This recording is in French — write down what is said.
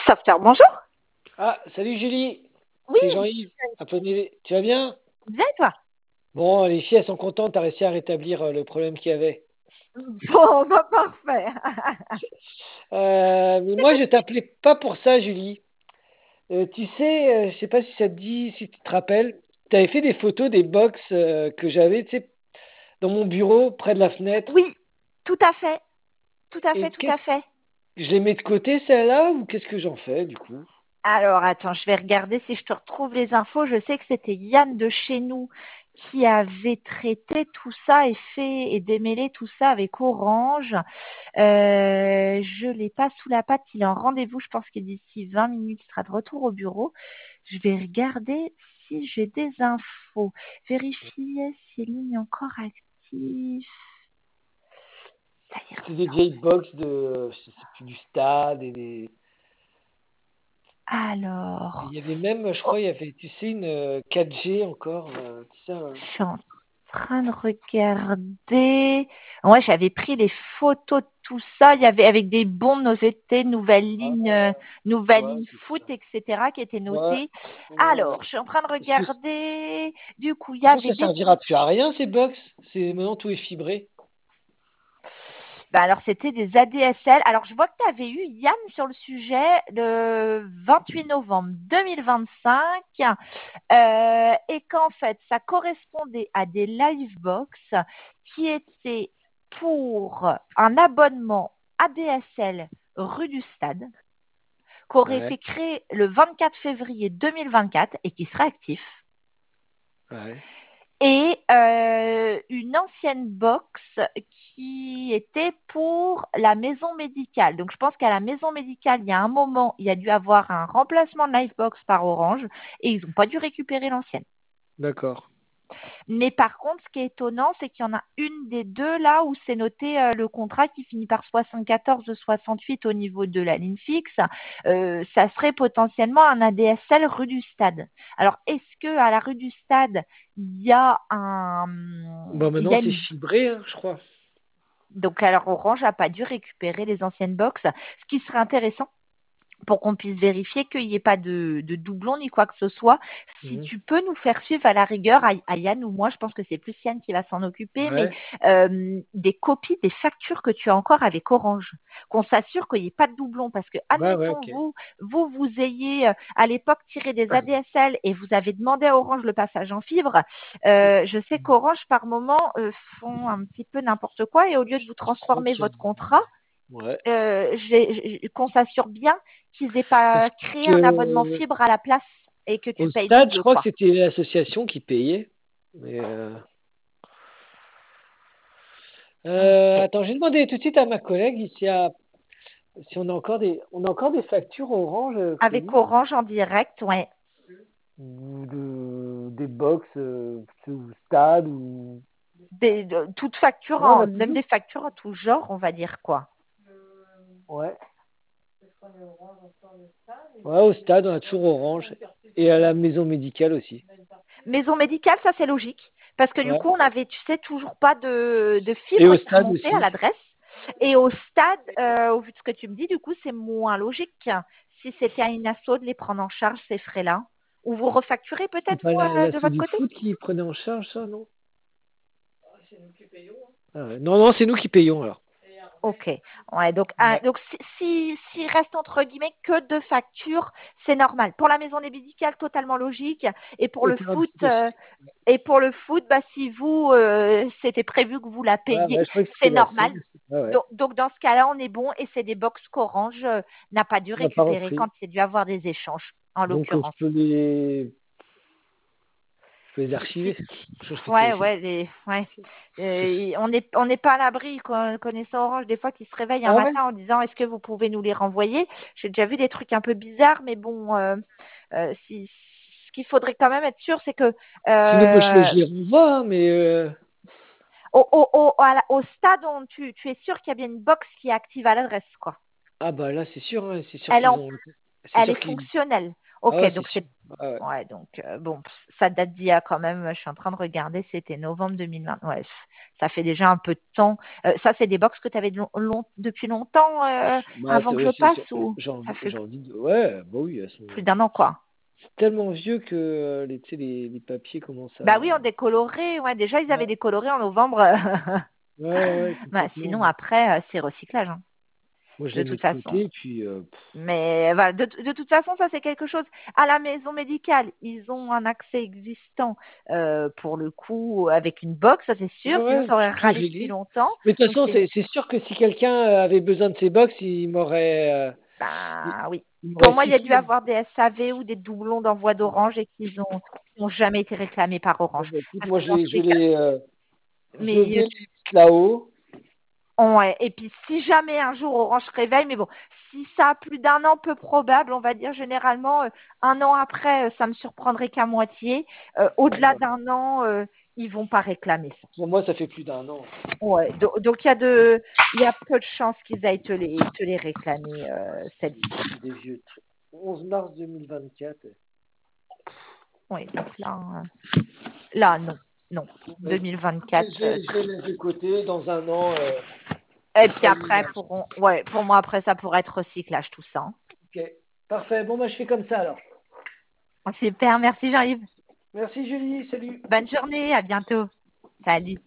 Sauveteur, bonjour. Ah, salut Julie, Oui, c'est Jean-Yves. Tu vas bien? bien et toi? Bon, les filles, elles sont contentes, t'as réussi à rétablir le problème qu'il y avait. Bon, bah parfait. Mais moi, je t'appelais pas pour ça, Julie. Tu sais, je sais pas si ça te dit, si tu te rappelles, tu avais fait des photos des box que j'avais, tu sais, dans mon bureau, près de la fenêtre. Oui, tout à fait, tout à fait, Et tout à qu'est-ce fait. je les mets de côté, celles-là, ou qu'est-ce que j'en fais, du coup? Alors, attends, je vais regarder si je te retrouve les infos. Je sais que c'était Yann de chez nous qui avait traité tout ça et fait et démêlé tout ça avec Orange. Je l'ai pas sous la patte. Il est en rendez-vous. Je pense que d'ici 20 minutes, il sera de retour au bureau. Je vais regarder si j'ai des infos. Vérifier si ligne est encore active. Ça y est. C'est des vieilles box de, je sais plus, du stade et Alors, il y avait même, je oh, crois, il y avait, tu sais, une 4G encore, tu sais, je suis en train de regarder. Ouais, j'avais pris les photos de tout ça. Il y avait avec des bons notés, ah, nouvelle ouais, ligne c'est foot, ça. etc., qui étaient Ouais, notées. ouais, Alors, ouais. je suis en train de Parce que, regarder. Du coup, il y en fait, avait ça des. servira plus à rien, ces box. C'est maintenant tout est fibré. Bah alors, c'était des ADSL. Alors, je vois que tu avais eu Yann sur le sujet le 28 novembre 2025 et qu'en fait, ça correspondait à des Livebox qui étaient pour un abonnement ADSL rue du Stade, qu'aurait Ouais, été créé le 24 février 2024 et qui serait actif. ouais. Et une ancienne box qui était pour la maison médicale. Donc, je pense qu'à la maison médicale, il y a un moment, il y a dû avoir un remplacement de Livebox par Orange et ils n'ont pas dû récupérer l'ancienne. D'accord. Mais par contre, ce qui est étonnant, c'est qu'il y en a une des deux là où c'est noté le contrat qui finit par 74-68 au niveau de la ligne fixe. Ça serait potentiellement un ADSL rue du Stade. Alors, est-ce que à la rue du Stade, il y a un, Bon, il maintenant, y a c'est une fibré, hein, je crois. donc alors Orange n'a pas dû récupérer les anciennes box. Ce qui serait intéressant, pour qu'on puisse vérifier qu'il n'y ait pas de doublons ni quoi que ce soit. Si Mhm. tu peux nous faire suivre à la rigueur, à Yann ou moi, je pense que c'est plus Yann qui va s'en occuper, mais Ouais, des copies des factures que tu as encore avec Orange, qu'on s'assure qu'il n'y ait pas de doublons, parce que ouais, ouais, admettons, ok. vous ayez à l'époque tiré des ADSL et vous avez demandé à Orange le passage en fibre. Je sais qu'Orange, par moment, font un petit peu n'importe quoi et au lieu de vous Je crois transformer qu'il y a... votre contrat, Ouais. qu'on s'assure bien qu'ils n'aient pas Parce créé un abonnement que fibre à la place et que tu au payes stade, je double, crois que quoi. c'était l'association qui payait. Mais Ok. attends, j'ai demandé tout de suite à ma collègue ici si on a encore des factures Orange Avec crédit Orange en direct, ouais. ou des box au stade ou. Toutes factures, Ouais, on a même toujours. des factures en tout genre, on va dire quoi. Ouais. Ouais, au stade, on a toujours Orange. Et à la maison médicale aussi. Maison médicale, ça c'est logique. Parce que du Ouais. coup, on avait, tu sais, toujours pas de Et fibre au qui stade remontait à aussi. l'adresse. Et au stade, au vu de ce que tu me dis, du coup, c'est moins logique. Si c'était à une asso de les prendre en charge, ces frais-là. Ou vous refacturez C'est peut-être, pas vous, de l'assaut votre du côté? foot qui prenait en charge ça, non? Ah ouais. Non, non, c'est nous qui payons alors. Ok. Ouais, donc, Ouais. donc s'il reste entre guillemets que deux factures, c'est normal. Pour la maison des médicales, totalement logique. Et pour Et le puis, foot, aussi. bah, si vous, c'était prévu que vous la Ouais, payiez, ouais, je crois que c'est c'était l'assaut normal. aussi. Ouais, ouais. Donc, dans ce cas-là, on est bon et c'est des box qu'Orange n'a pas dû On n'a pas récupérer repris. quand il y a dû avoir des échanges, en Donc, l'occurrence. je peux les Si, si- archiver. Chose que tu Ouais, as fait. ouais, ouais. On n'est pas à l'abri, connaissant Orange, des fois qu'ils se réveillent un Ah ouais? matin en disant est-ce que vous pouvez nous les renvoyer? J'ai déjà vu des trucs un peu bizarres, mais bon, ce qu'il faudrait quand même être sûr, c'est que Sinon, moi, euh, je les renvoie, hein, mais au stade, tu es sûr qu'il y a bien une box qui est active à l'adresse, quoi. ah bah là, c'est sûr, hein, c'est sûr Elle est, qu'ils en- ont. C'est elle sûr est qu'ils. fonctionnelle. Ah Ok, ouais, c'est donc sûr. Ah ouais. Ouais, donc bon, ça date d'il y a quand même, je suis en train de regarder, c'était novembre 2020. Ouais, ça fait déjà un peu de temps. Ça, c'est des box que tu avais depuis longtemps Bah, avant que ouais, je passe ou ça fait j'ai envie de. Ouais, bah oui, elles plus sont d'un an, quoi. tellement vieux que tu sais, les papiers commencent Bah oui, à. en décoloré, ouais, déjà ils avaient Ouais, décoloré en novembre. ouais, Bah, complètement. sinon, après, c'est recyclage, hein, Moi, je de les mets toute de façon. côté, puis. Mais voilà, de toute façon, ça c'est quelque chose. À la maison médicale, ils ont un accès existant pour le coup avec une box, ça c'est sûr. Ouais, Sinon, ouais, ça aurait ça, je râlé depuis l'ai. longtemps. Mais de toute Donc façon, c'est, c'est sûr que si quelqu'un avait besoin de ces box, il bah oui. Pour m'aurait moi, il y a dû suffi. avoir des SAV ou des doublons d'envoi d'Orange et qui ont jamais été réclamés par Bon, Orange. bah, écoute, Parce moi, que dans ces cas, je mais vais les mettre là-haut. ouais. Et puis si jamais un jour Orange réveille, mais bon, si ça a plus d'un an, peu probable, on va dire généralement un an après, ça me surprendrait qu'à moitié. Au-delà d'un an, ils vont pas réclamer ça. Pour moi, ça fait plus d'un an. Ouais, donc il y a peu de chances qu'ils aillent te les réclamer celle-ci. C'est des vieux trucs. 11 mars 2024. Oui, donc là non, non. Ouais, écoutez, 2024. je les laisse de côté. Dans un an, Et ce puis sera le après, ménage. ouais, pour moi après ça pourrait être recyclage tout ça, hein. Ok, parfait. Bon, bah, je fais comme ça alors. Super, merci Jean-Yves. Merci Julie, salut. Bonne journée, à bientôt. Salut.